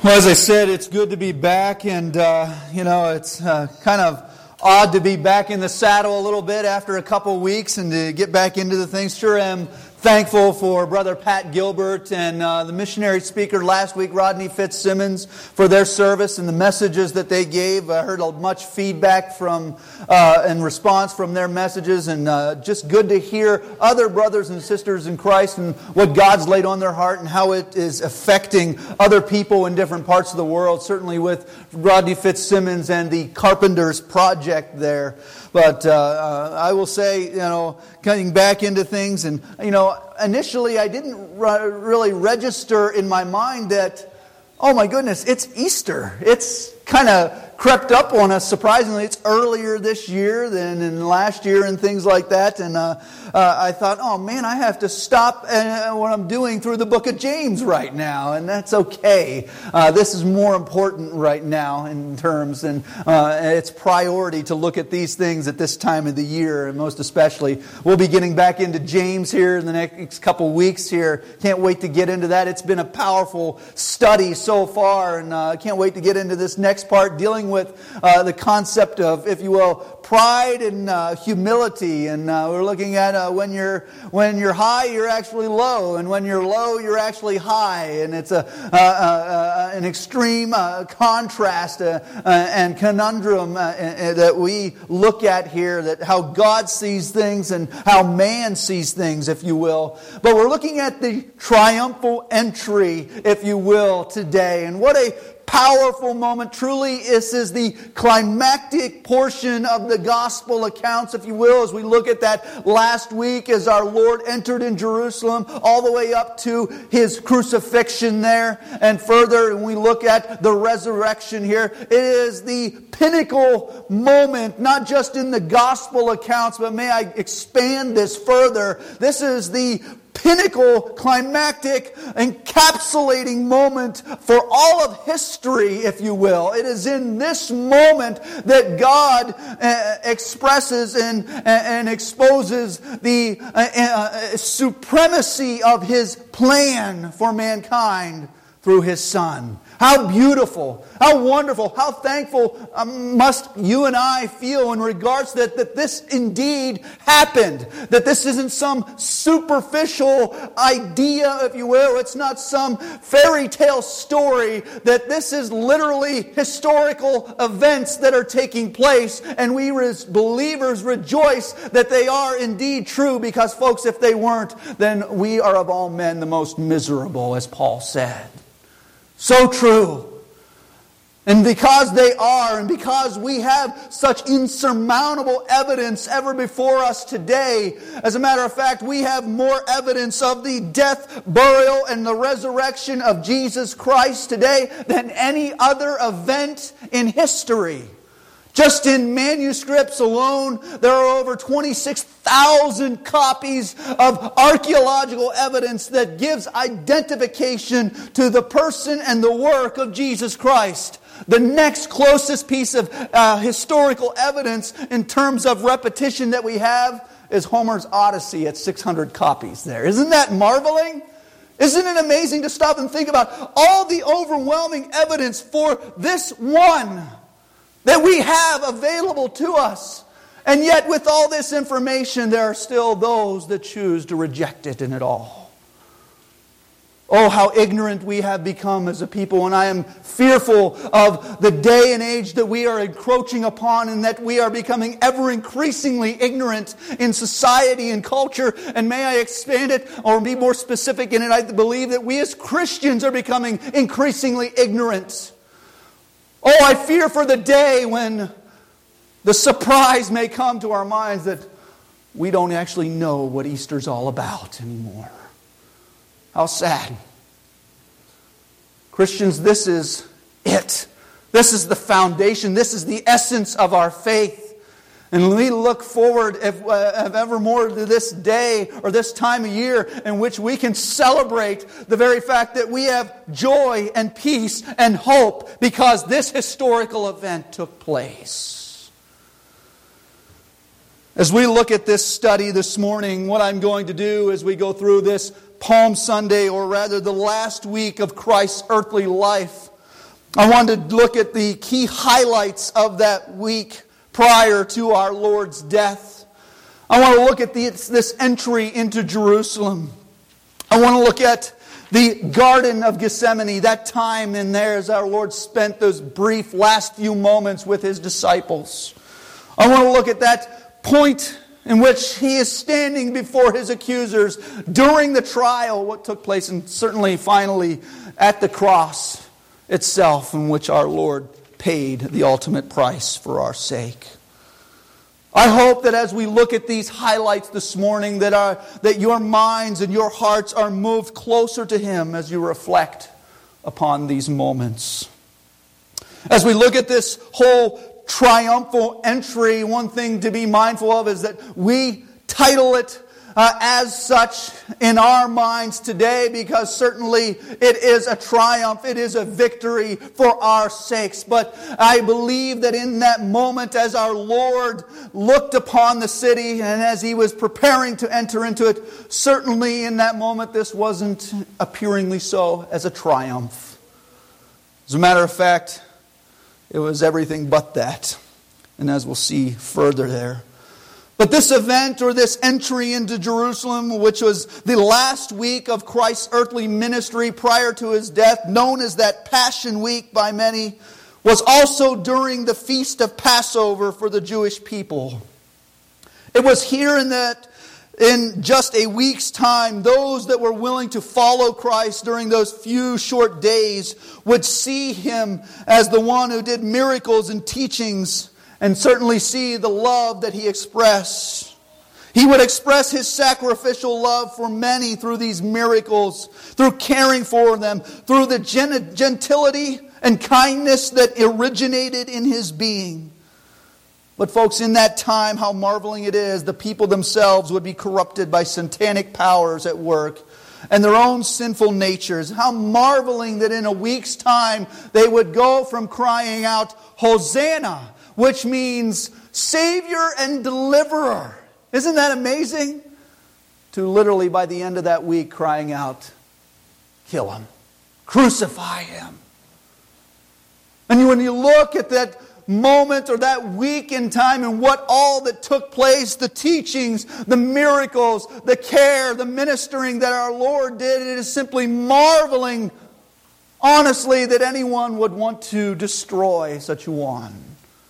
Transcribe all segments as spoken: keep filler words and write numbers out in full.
Well, as I said, it's good to be back, and, uh, you know, it's uh, kind of odd to be back in the saddle a little bit after a couple weeks and to get back into the things. Sure am thankful for Brother Pat Gilbert and uh, the missionary speaker last week, Rodney Fitzsimmons, for their service and the messages that they gave. I heard much feedback from uh, and response from their messages, and uh, just good to hear other brothers and sisters in Christ and what God's laid on their heart and how it is affecting other people in different parts of the world, certainly with Rodney Fitzsimmons and the Carpenters Project there. But uh, uh, I will say, you know, coming back into things, and, you know, initially I didn't re- really register in my mind that, oh my goodness, it's Easter. It's kind of crept up on us, surprisingly. It's earlier this year than in last year and things like that. And uh, uh, I thought, oh man, I have to stop uh, what I'm doing through the book of James right now. And that's okay. Uh, this is more important right now in terms, and uh, it's priority to look at these things at this time of the year. And most especially, we'll be getting back into James here in the next couple weeks here. Can't wait to get into that. It's been a powerful study so far. And I uh, can't wait to get into this next part, dealing with uh, the concept of, if you will, pride and uh, humility. And uh, we're looking at uh, when you're when you're high, you're actually low, and when you're low, you're actually high. And it's a uh, uh, an extreme uh, contrast uh, uh, and conundrum uh, uh, that we look at here. That how God sees things and how man sees things, if you will. But we're looking at the triumphal entry, if you will, today, and what a powerful moment. Truly, this is the climactic portion of the gospel accounts, if you will, as we look at that last week as our Lord entered in Jerusalem, all the way up to His crucifixion there, and further, when we look at the resurrection here. It is the pinnacle moment, not just in the gospel accounts, but may I expand this further. This is the pinnacle, climactic, encapsulating moment for all of history, if you will. It is in this moment that God uh, expresses and, and exposes the uh, uh, supremacy of His plan for mankind through His Son. How beautiful, how wonderful, how thankful um, must you and I feel in regards that, that this indeed happened. That this isn't some superficial idea, if you will. It's not some fairy tale story. That this is literally historical events that are taking place. And we as believers rejoice that they are indeed true. Because folks, if they weren't, then we are of all men the most miserable, as Paul said. So true. And because they are, and because we have such insurmountable evidence ever before us today, as a matter of fact, we have more evidence of the death, burial, and the resurrection of Jesus Christ today than any other event in history. Just in manuscripts alone, there are over twenty-six thousand copies of archaeological evidence that gives identification to the person and the work of Jesus Christ. The next closest piece of uh, historical evidence in terms of repetition that we have is Homer's Odyssey at six hundred copies there. Isn't that marveling? Isn't it amazing to stop and think about all the overwhelming evidence for this one that we have available to us? And yet with all this information, there are still those that choose to reject it in it all. Oh, how ignorant we have become as a people. And I am fearful of the day and age that we are encroaching upon, and that we are becoming ever increasingly ignorant in society and culture. And may I expand it or be more specific in it? I believe that we as Christians are becoming increasingly ignorant. Oh, I fear for the day when the surprise may come to our minds that we don't actually know what Easter's all about anymore. How sad. Christians, this is it. This is the foundation. This is the essence of our faith. And we look forward, if, uh, if ever more, to this day or this time of year in which we can celebrate the very fact that we have joy and peace and hope because this historical event took place. As we look at this study this morning, what I'm going to do as we go through this Palm Sunday, or rather the last week of Christ's earthly life, I wanted to look at the key highlights of that week prior to our Lord's death. I want to look at this, this entry into Jerusalem. I want to look at the Garden of Gethsemane, that time in there as our Lord spent those brief last few moments with His disciples. I want to look at that point in which He is standing before His accusers during the trial, what took place, and certainly finally at the cross itself, in which our Lord paid the ultimate price for our sake. I hope that as we look at these highlights this morning, that our, that your minds and your hearts are moved closer to Him as you reflect upon these moments. As we look at this whole triumphal entry, one thing to be mindful of is that we title it uh, as such in our minds today, because certainly it is a triumph, it is a victory for our sakes. But I believe that in that moment, as our Lord looked upon the city and as He was preparing to enter into it, certainly in that moment this wasn't appearingly so as a triumph. As a matter of fact, it was everything but that. And as we'll see further there. But this event, or this entry into Jerusalem, which was the last week of Christ's earthly ministry prior to His death, known as that Passion Week by many, was also during the feast of Passover for the Jewish people. It was here in that, in just a week's time, those that were willing to follow Christ during those few short days would see Him as the one who did miracles and teachings, and certainly see the love that He expressed. He would express His sacrificial love for many through these miracles, through caring for them, through the gentility and kindness that originated in His being. But folks, in that time, how marveling it is, the people themselves would be corrupted by satanic powers at work and their own sinful natures. How marveling that in a week's time they would go from crying out, Hosanna, which means Savior and Deliverer. Isn't that amazing? To literally by the end of that week crying out, kill Him, crucify Him. And when you look at that moment or that week in time and what all that took place, the teachings, the miracles, the care, the ministering that our Lord did, it is simply marveling, honestly, that anyone would want to destroy such a one.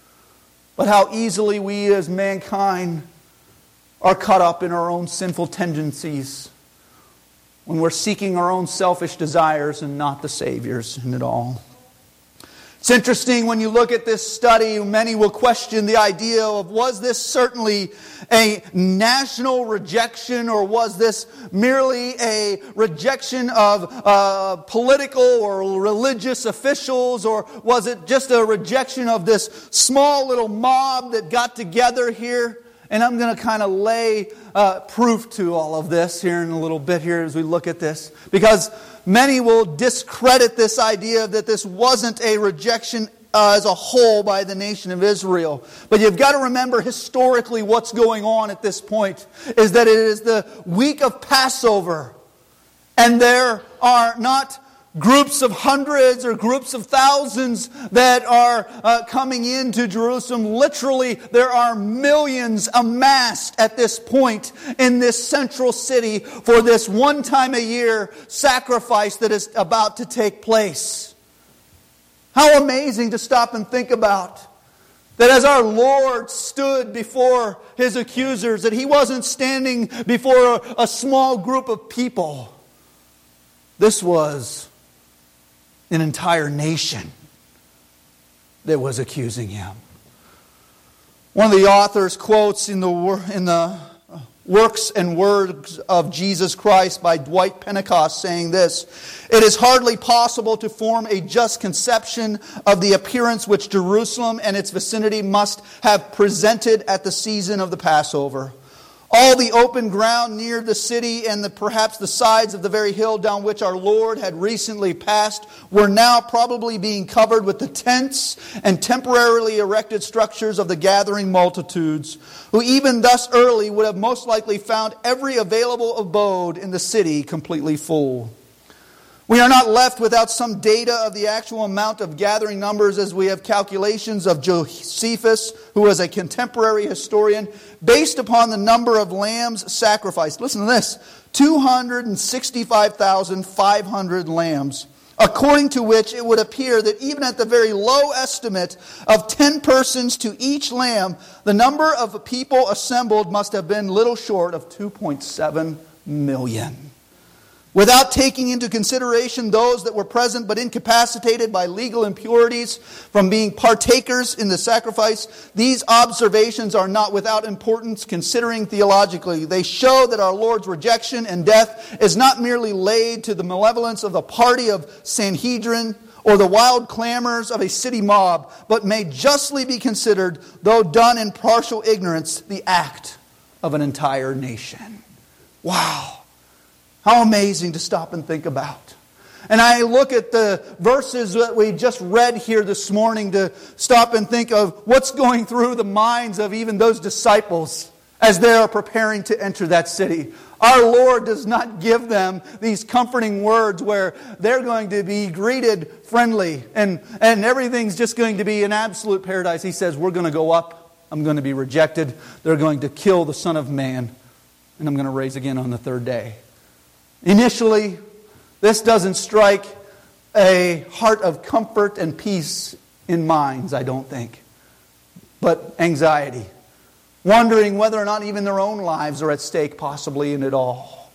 But how easily we as mankind are caught up in our own sinful tendencies when we're seeking our own selfish desires and not the Savior's in it all. It's interesting when you look at this study, many will question the idea of, was this certainly a national rejection, or was this merely a rejection of uh, political or religious officials, or was it just a rejection of this small little mob that got together here? And I'm going to kind of lay uh, proof to all of this here in a little bit here as we look at this. Because many will discredit this idea that this wasn't a rejection uh, as a whole by the nation of Israel. But you've got to remember historically what's going on at this point is that it is the week of Passover. And there are not groups of hundreds or groups of thousands that are uh, coming into Jerusalem. Literally, there are millions amassed at this point in this central city for this one time a year sacrifice that is about to take place. How amazing to stop and think about that as our Lord stood before His accusers, that He wasn't standing before a, a small group of people. This was an entire nation that was accusing Him. One of the authors quotes in the in the Works and Words of Jesus Christ by Dwight Pentecost saying this: "It is hardly possible to form a just conception of the appearance which Jerusalem and its vicinity must have presented at the season of the Passover. All the open ground near the city and the, perhaps the sides of the very hill down which our Lord had recently passed were now probably being covered with the tents and temporarily erected structures of the gathering multitudes, who even thus early would have most likely found every available abode in the city completely full." We are not left without some data of the actual amount of gathering numbers, as we have calculations of Josephus, who was a contemporary historian, based upon the number of lambs sacrificed. Listen to this, two hundred sixty-five thousand five hundred lambs, according to which it would appear that even at the very low estimate of ten persons to each lamb, the number of people assembled must have been little short of two point seven million. Without taking into consideration those that were present but incapacitated by legal impurities from being partakers in the sacrifice, these observations are not without importance considering theologically. They show that our Lord's rejection and death is not merely laid to the malevolence of the party of Sanhedrin or the wild clamors of a city mob, but may justly be considered, though done in partial ignorance, the act of an entire nation. Wow! How amazing to stop and think about. And I look at the verses that we just read here this morning to stop and think of what's going through the minds of even those disciples as they are preparing to enter that city. Our Lord does not give them these comforting words where they're going to be greeted friendly and, and everything's just going to be an absolute paradise. He says, we're going to go up. I'm going to be rejected. They're going to kill the Son of Man. And I'm going to raise again on the third day. Initially, this doesn't strike a heart of comfort and peace in minds, I don't think, but anxiety, wondering whether or not even their own lives are at stake possibly in it all.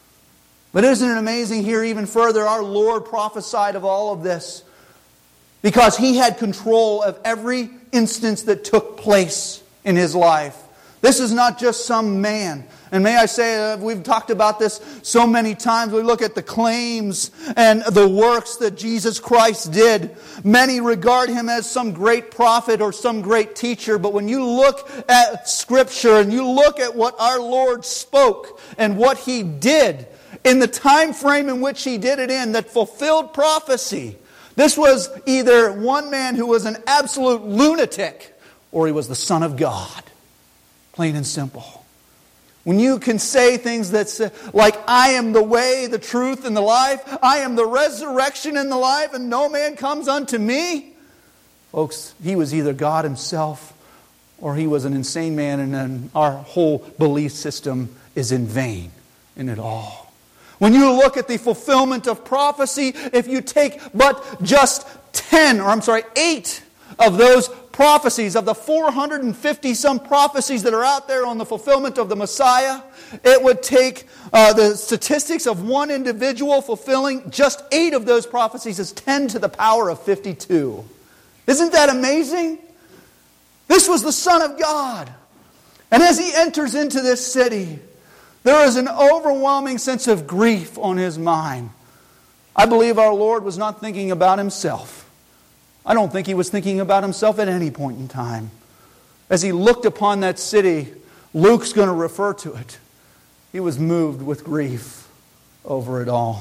But isn't it amazing here even further, our Lord prophesied of all of this because He had control of every instance that took place in His life. This is not just some man. And may I say, uh, we've talked about this so many times. We look at the claims and the works that Jesus Christ did. Many regard Him as some great prophet or some great teacher. But when you look at Scripture and you look at what our Lord spoke and what He did in the time frame in which He did it in that fulfilled prophecy, this was either one man who was an absolute lunatic or he was the Son of God. Plain and simple. When you can say things that's like, I am the way, the truth, and the life. I am the resurrection and the life, and no man comes unto me. Folks, He was either God Himself or He was an insane man, and then our whole belief system is in vain in it all. When you look at the fulfillment of prophecy, if you take but just ten, or I'm sorry, eight of those prophecies, of the four hundred fifty some prophecies that are out there on the fulfillment of the Messiah, it would take uh, the statistics of one individual fulfilling just eight of those prophecies as ten to the power of fifty-two. Isn't that amazing? This was the Son of God. And as He enters into this city, there is an overwhelming sense of grief on His mind. I believe our Lord was not thinking about Himself. I don't think He was thinking about Himself at any point in time. As He looked upon that city, Luke's going to refer to it. He was moved with grief over it all.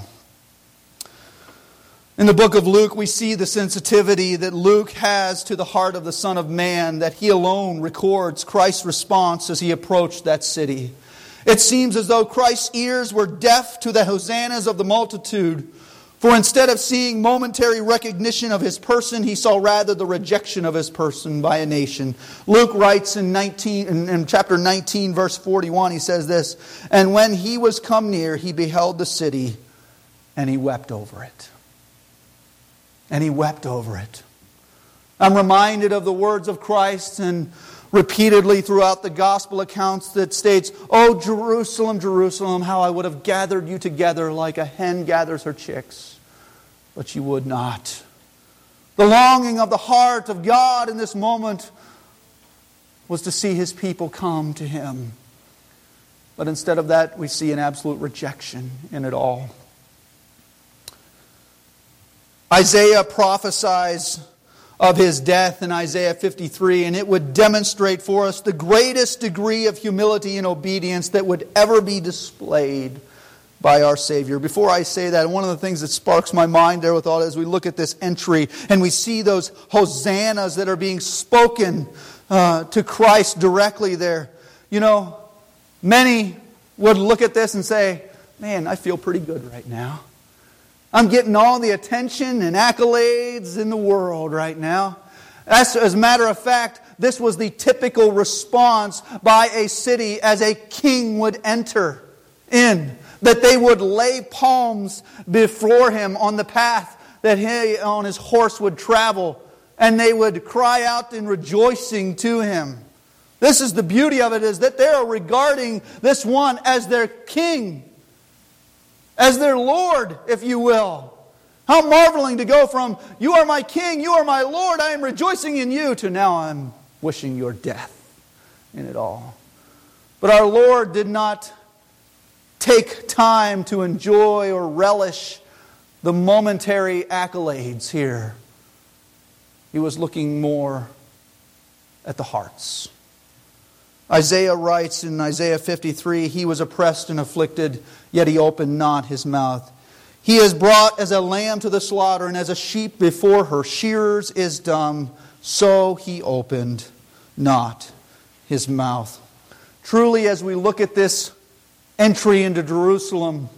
In the book of Luke, we see the sensitivity that Luke has to the heart of the Son of Man, that he alone records Christ's response as He approached that city. It seems as though Christ's ears were deaf to the hosannas of the multitude. For instead of seeing momentary recognition of His person, He saw rather the rejection of His person by a nation. Luke writes in, nineteen, in, in chapter nineteen, verse forty-one, he says this, and when He was come near, He beheld the city, and He wept over it. And He wept over it. I'm reminded of the words of Christ and repeatedly throughout the gospel accounts that states, "O Jerusalem, Jerusalem, how I would have gathered you together like a hen gathers her chicks, but you would not." The longing of the heart of God in this moment was to see His people come to Him. But instead of that, we see an absolute rejection in it all. Isaiah prophesies of His death in Isaiah fifty-three, and it would demonstrate for us the greatest degree of humility and obedience that would ever be displayed by our Savior. Before I say that, one of the things that sparks my mind there with all as we look at this entry and we see those hosannas that are being spoken uh, to Christ directly there. You know, many would look at this and say, man, I feel pretty good right now. I'm getting all the attention and accolades in the world right now. As, as a matter of fact, this was the typical response by a city as a king would enter in. That they would lay palms before him on the path that he on his horse would travel. And they would cry out in rejoicing to him. This is the beauty of it, is that they are regarding this one as their king. As their Lord, if you will. How marveling to go from, you are my king, you are my Lord, I am rejoicing in you, to now I'm wishing your death in it all. But our Lord did not take time to enjoy or relish the momentary accolades here. He was looking more at the hearts. Isaiah writes in Isaiah fifty-three, He was oppressed and afflicted, yet He opened not His mouth. He is brought as a lamb to the slaughter, and as a sheep before her shearers is dumb, so He opened not His mouth. Truly, as we look at this entry into Jerusalem,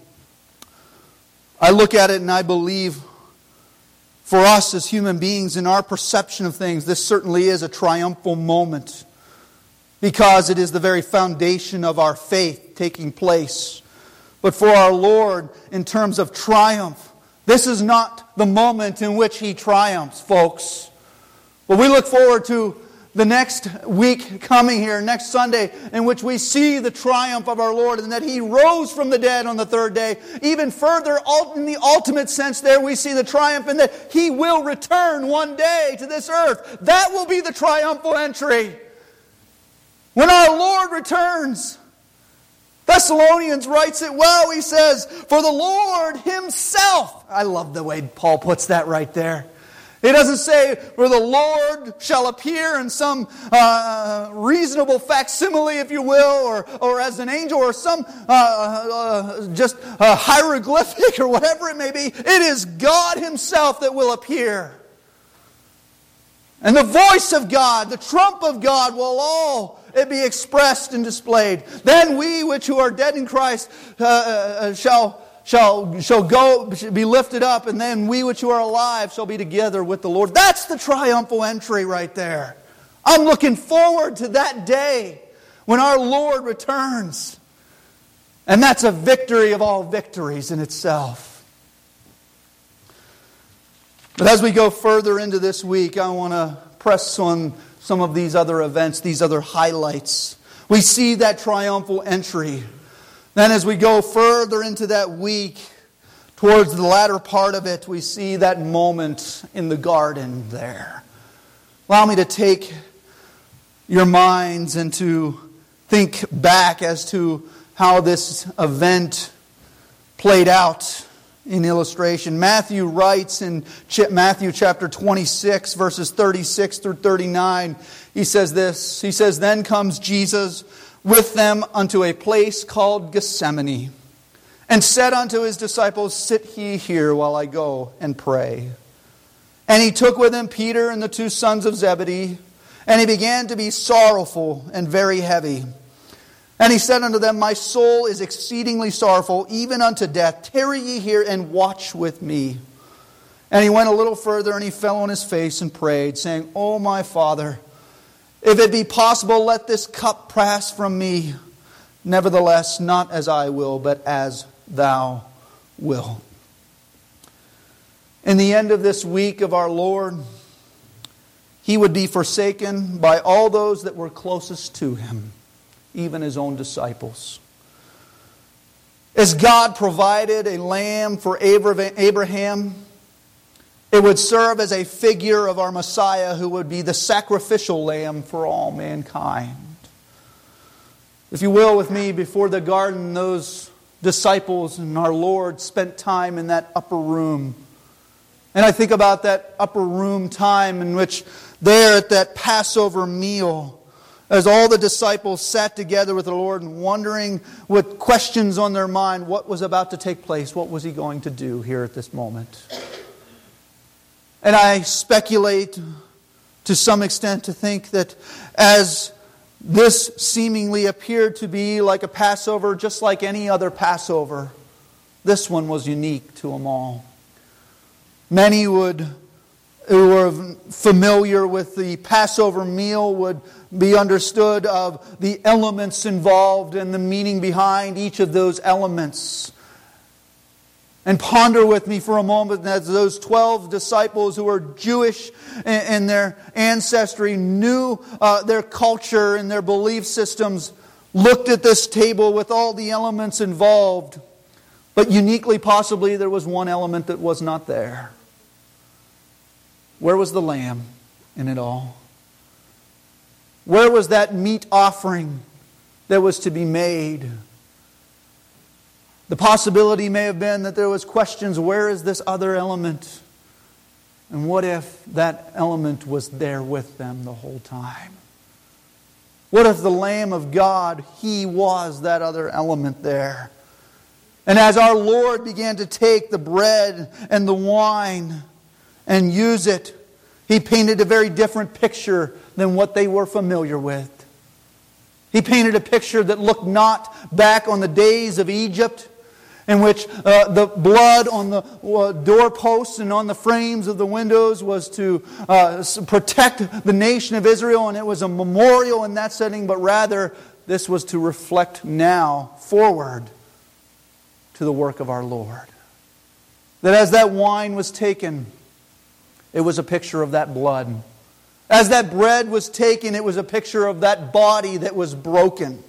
I look at it and I believe for us as human beings, in our perception of things, this certainly is a triumphal moment, because it is the very foundation of our faith taking place. But for our Lord, in terms of triumph, this is not the moment in which He triumphs, folks. But we look forward to the next week coming here, next Sunday, in which we see the triumph of our Lord, and that He rose from the dead on the third day. Even further, in the ultimate sense there, we see the triumph in that He will return one day to this earth. That will be the triumphal entry. When our Lord returns, Thessalonians writes it well. He says, for the Lord Himself. I love the way Paul puts that right there. He doesn't say, for the Lord shall appear in some uh, reasonable facsimile, if you will, or, or as an angel, or some uh, uh, just uh, hieroglyphic, or whatever it may be. It is God Himself that will appear. And the voice of God, the trump of God, will all it be expressed and displayed. Then we which who are dead in Christ uh, uh, shall... Shall, shall go, be lifted up, and then we which are alive shall be together with the Lord. That's the triumphal entry right there. I'm looking forward to that day when our Lord returns. And that's a victory of all victories in itself. But as we go further into this week, I want to press on some of these other events, these other highlights. We see that triumphal entry. Then as we go further into that week, towards the latter part of it, we see that moment in the garden there. Allow me to take your minds and to think back as to how this event played out in illustration. Matthew writes in Matthew chapter twenty-six, verses thirty-six through thirty-nine, he says this, he says, then comes Jesus with them unto a place called Gethsemane, and said unto His disciples, sit ye here while I go and pray. And He took with Him Peter and the two sons of Zebedee, and He began to be sorrowful and very heavy. And He said unto them, my soul is exceedingly sorrowful, even unto death. Tarry ye here and watch with me. And He went a little further, and He fell on His face and prayed, saying, O my Father, if it be possible, let this cup pass from me. Nevertheless, not as I will, but as Thou wilt. In the end of this week of our Lord, He would be forsaken by all those that were closest to Him, even His own disciples. As God provided a lamb for Abraham, it would serve as a figure of our Messiah, who would be the sacrificial lamb for all mankind. If you will, with me, before the garden, those disciples and our Lord spent time in that upper room. And I think about that upper room time in which there at that Passover meal, as all the disciples sat together with the Lord and wondering with questions on their mind, what was about to take place, what was He going to do here at this moment. And I speculate to some extent to think that as this seemingly appeared to be like a Passover, just like any other Passover, this one was unique to them all. Many would, who are familiar with the Passover meal, would be understood of the elements involved and the meaning behind each of those elements. And ponder with me for a moment as those twelve disciples who were Jewish in their ancestry, knew uh, their culture and their belief systems, looked at this table with all the elements involved. But uniquely, possibly, there was one element that was not there. Where was the lamb in it all? Where was that meat offering that was to be made? The possibility may have been that there was questions, where is this other element? And what if that element was there with them the whole time? What if the Lamb of God, He was that other element there? And as our Lord began to take the bread and the wine and use it, He painted a very different picture than what they were familiar with. He painted a picture that looked not back on the days of Egypt, in which uh, the blood on the uh, doorposts and on the frames of the windows was to uh, protect the nation of Israel, and it was a memorial in that setting, but rather this was to reflect now forward to the work of our Lord. That as that wine was taken, it was a picture of that blood. As that bread was taken, it was a picture of that body that was broken.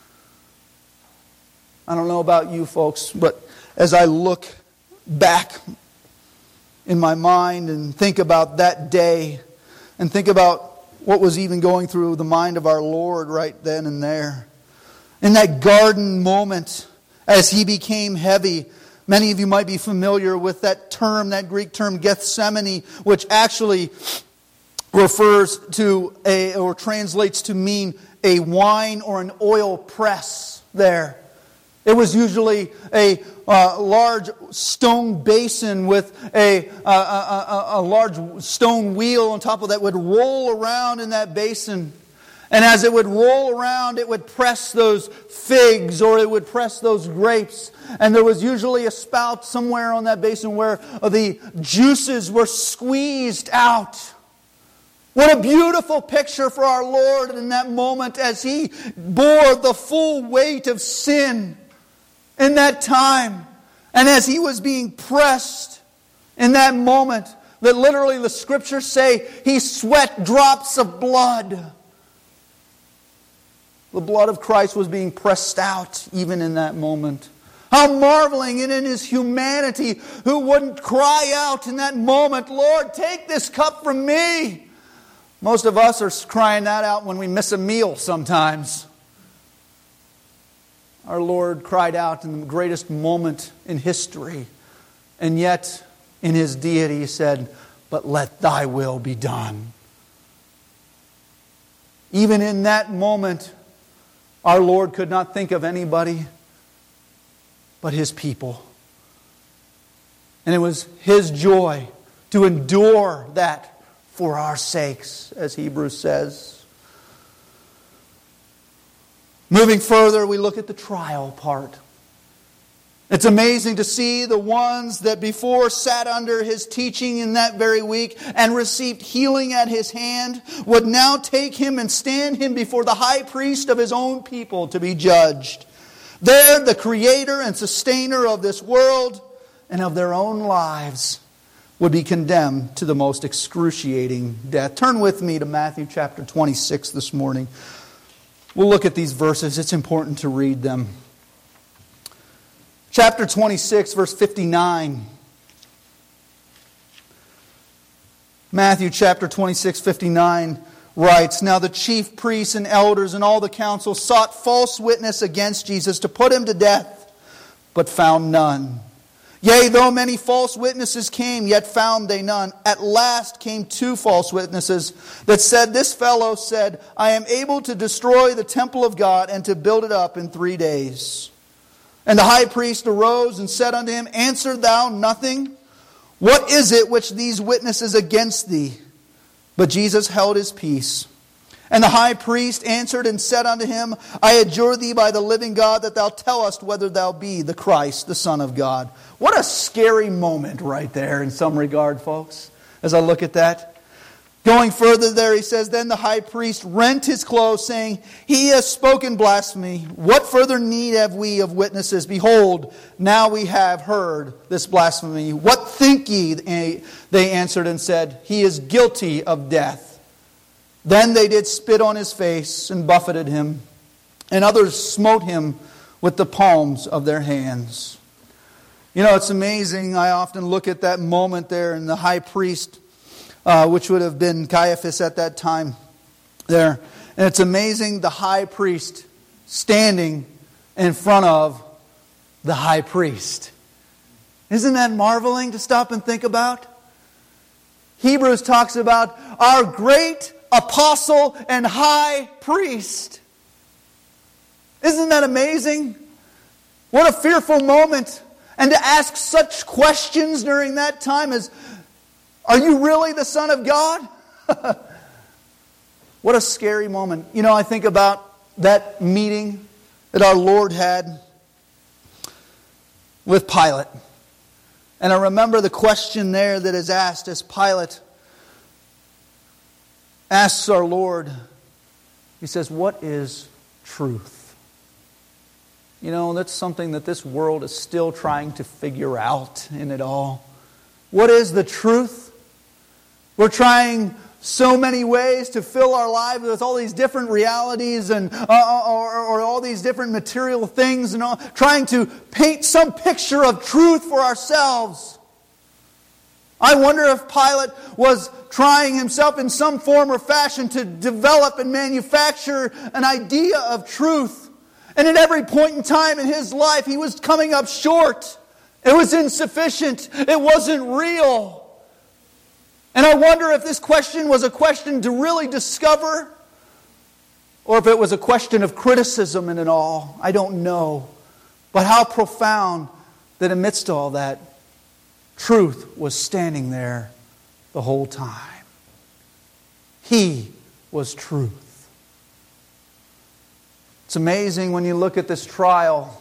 I don't know about you folks, but as I look back in my mind and think about that day and think about what was even going through the mind of our Lord right then and there, in that garden moment as He became heavy, many of you might be familiar with that term, that Greek term Gethsemane, which actually refers to a, or translates to mean a wine or an oil press there. It was usually a uh, large stone basin with a, a, a, a large stone wheel on top of that would roll around in that basin. And as it would roll around, it would press those figs or it would press those grapes. And there was usually a spout somewhere on that basin where the juices were squeezed out. What a beautiful picture for our Lord in that moment as He bore the full weight of sin in that time. And as He was being pressed in that moment, that literally the Scriptures say He sweat drops of blood. The blood of Christ was being pressed out even in that moment. How marveling, and in His humanity, who wouldn't cry out in that moment, Lord, take this cup from me. Most of us are crying that out when we miss a meal sometimes. Our Lord cried out in the greatest moment in history. And yet, in His deity, He said, but let Thy will be done. Even in that moment, our Lord could not think of anybody but His people. And it was His joy to endure that for our sakes, as Hebrews says. Moving further, we look at the trial part. It's amazing to see the ones that before sat under His teaching in that very week and received healing at His hand would now take Him and stand Him before the high priest of His own people to be judged. There, the Creator and Sustainer of this world and of their own lives would be condemned to the most excruciating death. Turn with me to Matthew chapter twenty-six this morning. We'll look at these verses. It's important to read them. Chapter twenty-six, verse fifty-nine. Matthew chapter twenty-six, fifty-nine writes, Now the chief priests and elders and all the council sought false witness against Jesus to put Him to death, but found none. Yea, though many false witnesses came, yet found they none. At last came two false witnesses that said, This fellow said, I am able to destroy the temple of God and to build it up in three days. And the high priest arose and said unto him, Answer thou nothing? What is it which these witnesses against thee? But Jesus held His peace. And the high priest answered and said unto him, I adjure thee by the living God that thou tell us whether thou be the Christ, the Son of God. What a scary moment right there in some regard, folks, as I look at that. Going further there, he says, Then the high priest rent his clothes, saying, He has spoken blasphemy. What further need have we of witnesses? Behold, now we have heard this blasphemy. What think ye? They answered and said, He is guilty of death. Then they did spit on his face and buffeted him, and others smote him with the palms of their hands. You know, it's amazing. I often look at that moment there, and the high priest, Uh, which would have been Caiaphas at that time there. And it's amazing, the high priest standing in front of the high priest. Isn't that marveling to stop and think about? Hebrews talks about our great apostle and high priest. Isn't that amazing? What a fearful moment. And to ask such questions during that time as, are you really the Son of God? What a scary moment. You know, I think about that meeting that our Lord had with Pilate. And I remember the question there that is asked as Pilate asks our Lord. He says, what is truth? You know, that's something that this world is still trying to figure out in it all. What is the truth? We're trying so many ways to fill our lives with all these different realities and uh, or, or all these different material things, and all, trying to paint some picture of truth for ourselves. I wonder if Pilate was trying himself in some form or fashion to develop and manufacture an idea of truth. And at every point in time in his life, he was coming up short. It was insufficient. It wasn't real. And I wonder if this question was a question to really discover, or if it was a question of criticism in it all. I don't know. But how profound that amidst all that, truth was standing there the whole time. He was truth. It's amazing when you look at this trial.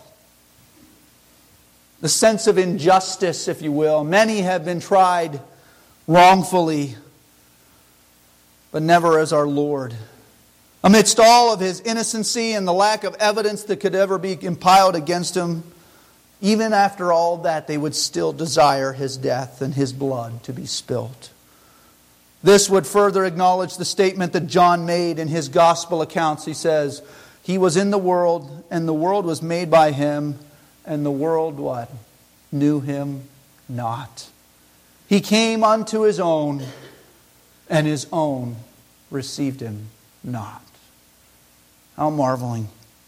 The sense of injustice, if you will. Many have been tried wrongfully, but never as our Lord. Amidst all of His innocency and the lack of evidence that could ever be impiled against Him, even after all that, they would still desire His death and His blood to be spilt. This would further acknowledge the statement that John made in his gospel accounts. He says, He was in the world, and the world was made by Him, and the world what? Knew Him not. He came unto His own, and His own received Him not. How marveling.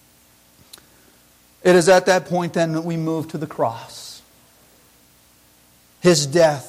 It is at that point then that we move to the cross. His death.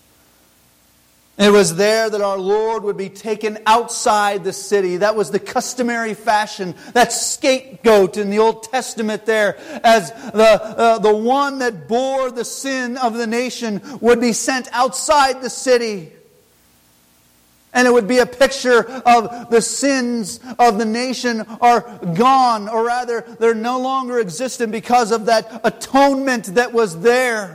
It was there that our Lord would be taken outside the city. That was the customary fashion. That scapegoat in the Old Testament there, as the, uh, the one that bore the sin of the nation would be sent outside the city. And it would be a picture of the sins of the nation are gone, or rather, they're no longer existent because of that atonement that was there.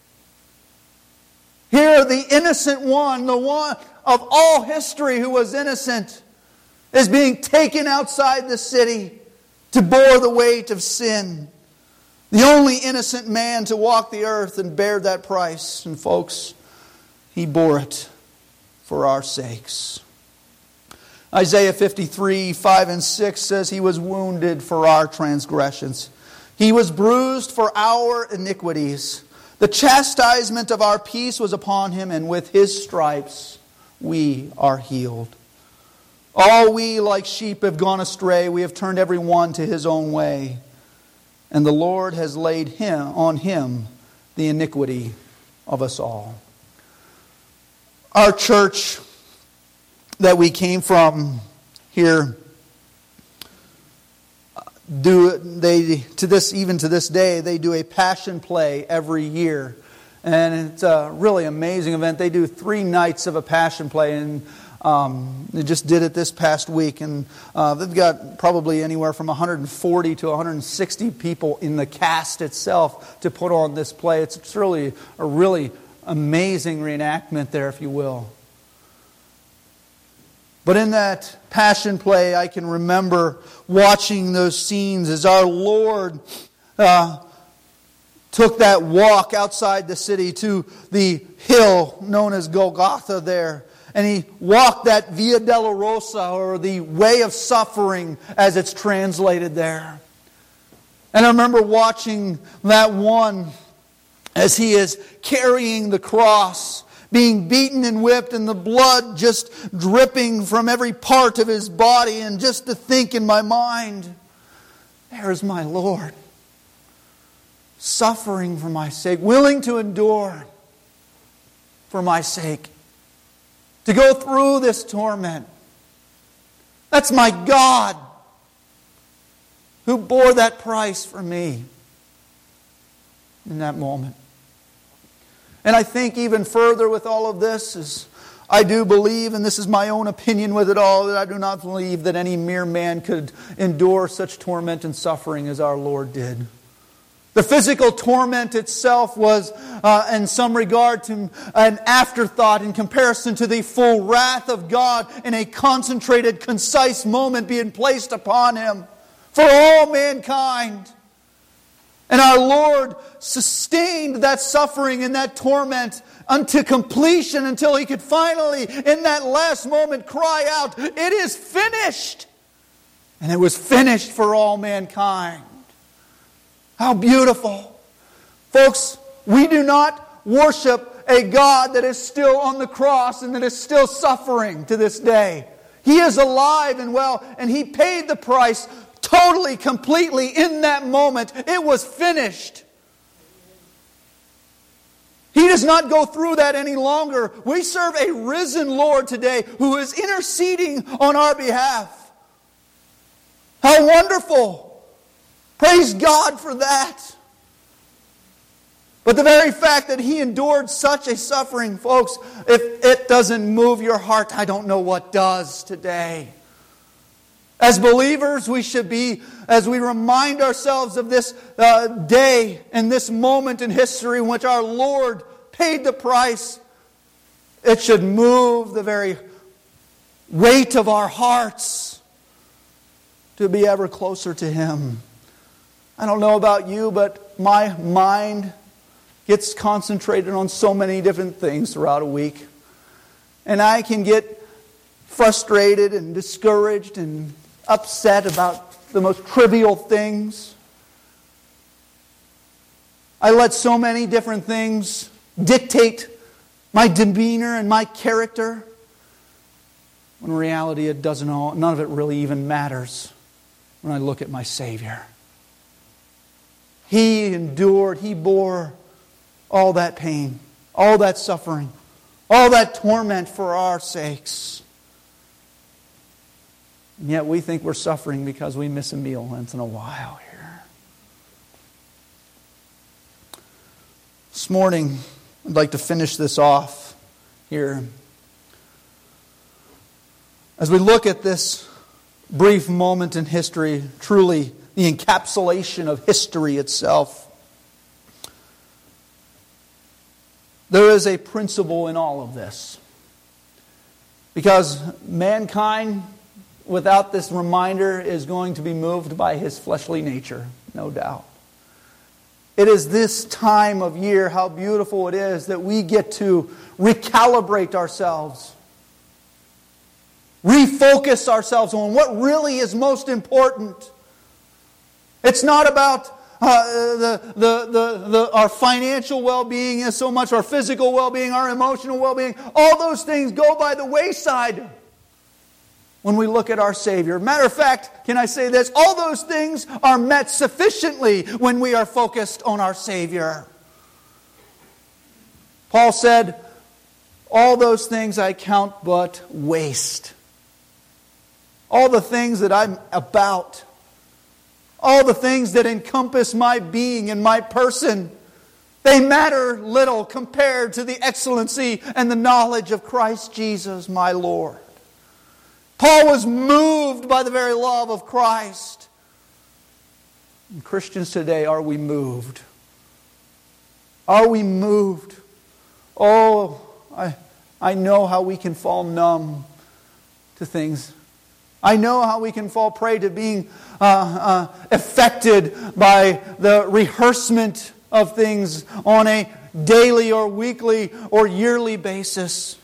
Here, the innocent one, the one of all history who was innocent, is being taken outside the city to bear the weight of sin. The only innocent man to walk the earth and bear that price. And folks, He bore it for our sakes. Isaiah fifty-three, five and six says, He was wounded for our transgressions. He was bruised for our iniquities. The chastisement of our peace was upon Him, and with His stripes we are healed. All we like sheep have gone astray. We have turned every one to his own way. And the Lord has laid him on Him the iniquity of us all. Our church that we came from here, do they to this even to this day they do a passion play every year, and it's a really amazing event. They do three nights of a passion play, and Um, they just did it this past week, and uh, they've got probably anywhere from one hundred forty to one hundred sixty people in the cast itself to put on this play. It's, it's really a really amazing reenactment there, if you will. But in that Passion play, I can remember watching those scenes as our Lord uh, took that walk outside the city to the hill known as Golgotha there. And He walked that Via Dolorosa, or the way of suffering as it's translated there. And I remember watching that one as He is carrying the cross, being beaten and whipped, and the blood just dripping from every part of His body. And just to think in my mind, there's my Lord, suffering for my sake, willing to endure for my sake, to go through this torment. That's my God who bore that price for me in that moment. And I think even further with all of this is, I do believe, and this is my own opinion with it all, that I do not believe that any mere man could endure such torment and suffering as our Lord did. The physical torment itself was, uh, in some regard, to an afterthought in comparison to the full wrath of God in a concentrated, concise moment being placed upon Him for all mankind. And our Lord sustained that suffering and that torment unto completion, until He could finally, in that last moment, cry out, "It is finished!" And it was finished for all mankind. How beautiful. Folks, we do not worship a God that is still on the cross and that is still suffering to this day. He is alive and well, and He paid the price totally, completely in that moment. It was finished. He does not go through that any longer. We serve a risen Lord today who is interceding on our behalf. How wonderful. Praise God for that. But the very fact that He endured such a suffering, folks, if it doesn't move your heart, I don't know what does today. As believers, we should be, as we remind ourselves of this uh, day and this moment in history in which our Lord paid the price, it should move the very weight of our hearts to be ever closer to Him. I don't know about you, but my mind gets concentrated on so many different things throughout a week. And I can get frustrated and discouraged and upset about the most trivial things. I let so many different things dictate my demeanor and my character, when in reality it doesn't all, none of it really even matters when I look at my Savior. He endured, He bore all that pain, all that suffering, all that torment for our sakes. And yet we think we're suffering because we miss a meal once in a while here. This morning, I'd like to finish this off here. As we look at this brief moment in history, truly the encapsulation of history itself, there is a principle in all of this. Because mankind, without this reminder, is going to be moved by his fleshly nature, no doubt. It is this time of year, how beautiful it is, that we get to recalibrate ourselves, refocus ourselves on what really is most important. It's not about uh, the, the, the, the, our financial well-being so much, our physical well-being, our emotional well-being. All those things go by the wayside when we look at our Savior. Matter of fact, can I say this? All those things are met sufficiently when we are focused on our Savior. Paul said, all those things I count but waste. All the things that I'm about, all the things that encompass my being and my person, they matter little compared to the excellency and the knowledge of Christ Jesus, my Lord. Paul was moved by the very love of Christ. And Christians today, are we moved? Are we moved? Oh, I, I know how we can fall numb to things. I know how we can fall prey to being uh, uh, affected by the rehearsement of things on a daily or weekly or yearly basis.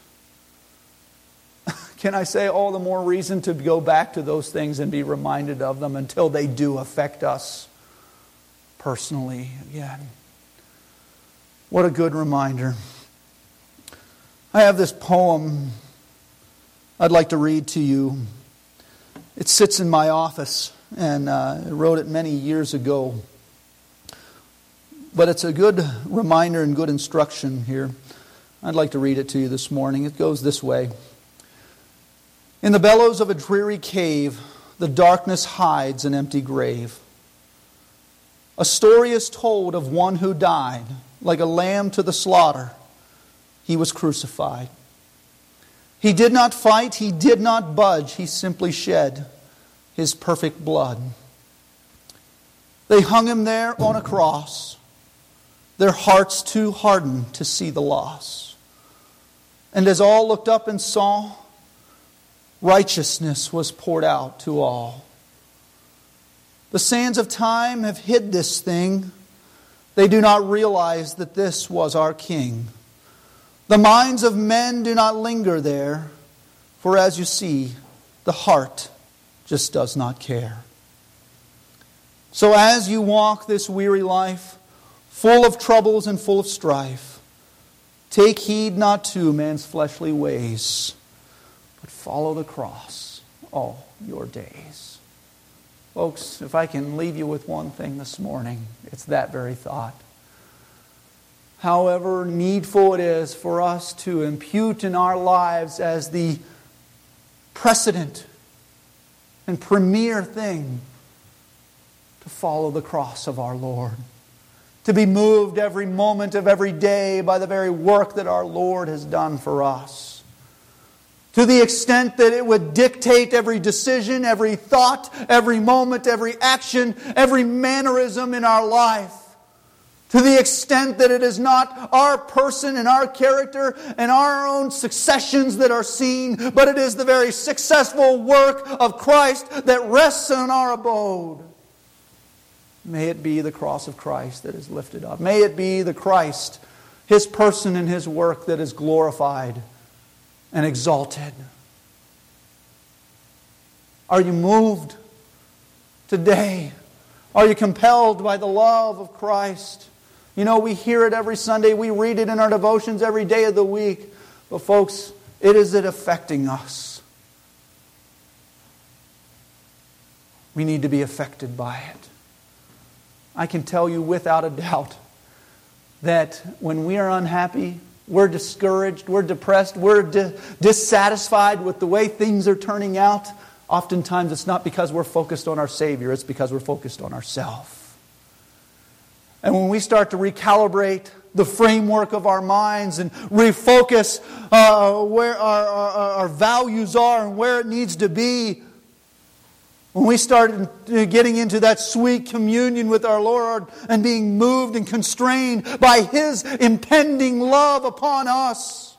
Can I say all the more reason to go back to those things and be reminded of them until they do affect us personally again. What a good reminder. I have this poem I'd like to read to you. It sits in my office, and uh, I wrote it many years ago. But it's a good reminder and good instruction here. I'd like to read it to you this morning. It goes this way. In the bellows of a dreary cave, the darkness hides an empty grave. A story is told of one who died, like a lamb to the slaughter. He was crucified. He did not fight, he did not budge, he simply shed his perfect blood. They hung him there on a cross, their hearts too hardened to see the loss. And as all looked up and saw, righteousness was poured out to all. The sands of time have hid this thing. They do not realize that this was our King. The minds of men do not linger there, for as you see, the heart just does not care. So as you walk this weary life, full of troubles and full of strife, take heed not to man's fleshly ways, but follow the cross all your days. Folks, if I can leave you with one thing this morning, it's that very thought. However needful it is for us to impute in our lives as the precedent and premier thing to follow the cross of our Lord. To be moved every moment of every day by the very work that our Lord has done for us. To the extent that it would dictate every decision, every thought, every moment, every action, every mannerism in our life. To the extent that it is not our person and our character and our own successions that are seen, but it is the very successful work of Christ that rests on our abode. May it be the cross of Christ that is lifted up. May it be the Christ, His person and His work that is glorified and exalted. Are you moved today? Are you compelled by the love of Christ? You know, we hear it every Sunday. We read it in our devotions every day of the week. But folks, it is it affecting us. We need to be affected by it. I can tell you without a doubt that when we are unhappy, we're discouraged, we're depressed, we're di- dissatisfied with the way things are turning out, oftentimes it's not because we're focused on our Savior, it's because we're focused on ourselves. And when we start to recalibrate the framework of our minds and refocus uh, where our, our, our values are and where it needs to be, when we start getting into that sweet communion with our Lord and being moved and constrained by His impending love upon us,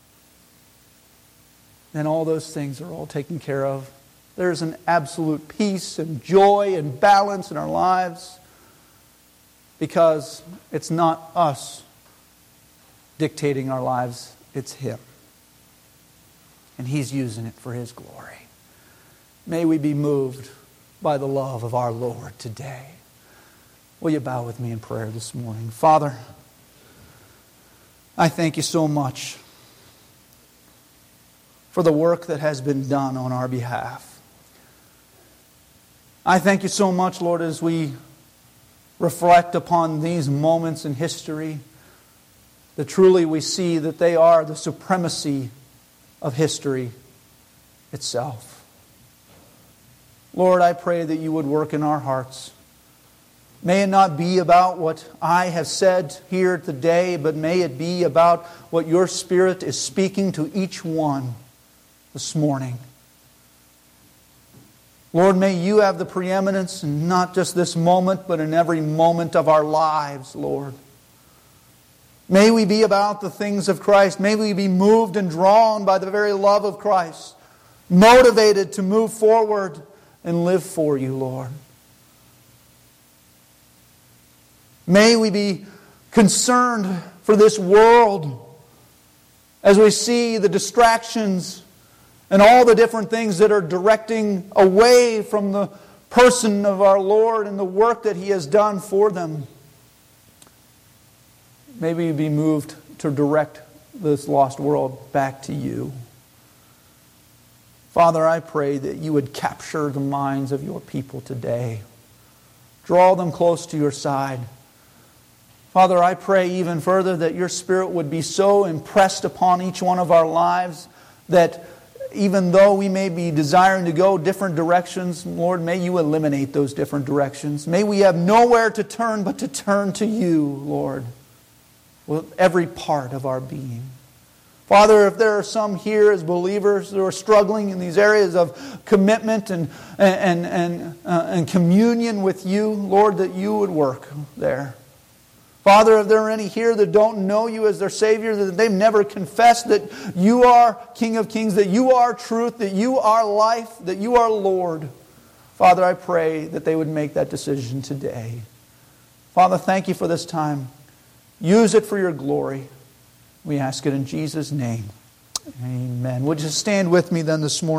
then all those things are all taken care of. There's an absolute peace and joy and balance in our lives because it's not us dictating our lives, it's Him. And He's using it for His glory. May we be moved by the love of our Lord today. Will you bow with me in prayer this morning? Father, I thank You so much for the work that has been done on our behalf. I thank You so much, Lord, as we reflect upon these moments in history, that truly we see that they are the supremacy of history itself. Lord, I pray that You would work in our hearts. May it not be about what I have said here today, but may it be about what Your Spirit is speaking to each one this morning. Lord, may You have the preeminence in not just this moment, but in every moment of our lives, Lord. May we be about the things of Christ. May we be moved and drawn by the very love of Christ, motivated to move forward and live for You, Lord. May we be concerned for this world as we see the distractions and all the different things that are directing away from the person of our Lord and the work that He has done for them. May we be moved to direct this lost world back to You. Father, I pray that You would capture the minds of Your people today. Draw them close to Your side. Father, I pray even further that Your Spirit would be so impressed upon each one of our lives that even though we may be desiring to go different directions, Lord, may You eliminate those different directions. May we have nowhere to turn but to turn to You, Lord, with every part of our being. Father, if there are some here as believers who are struggling in these areas of commitment and, and, and, uh, and communion with You, Lord, that You would work there. Father, if there are any here that don't know You as their Savior, that they've never confessed that You are King of Kings, that You are truth, that You are life, that You are Lord, Father, I pray that they would make that decision today. Father, thank You for this time. Use it for Your glory. We ask it in Jesus' name. Amen. Would you stand with me then this morning?